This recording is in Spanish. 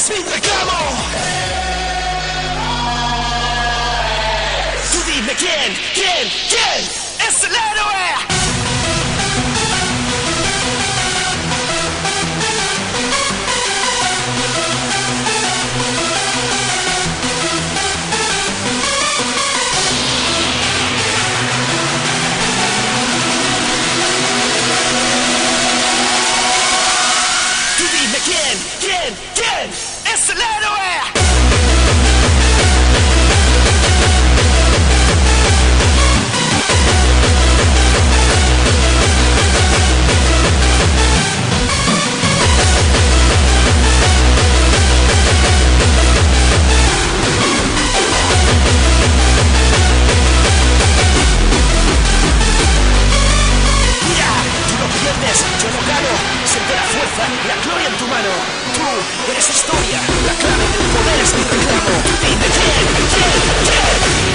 es mi reclamo. Tú dime quién es el héroe. ¿Quién es el héroe? Yo no gano, siente la fuerza, la gloria en tu mano. Tú eres historia, la clave del poder es mi reclamo. Dime quién.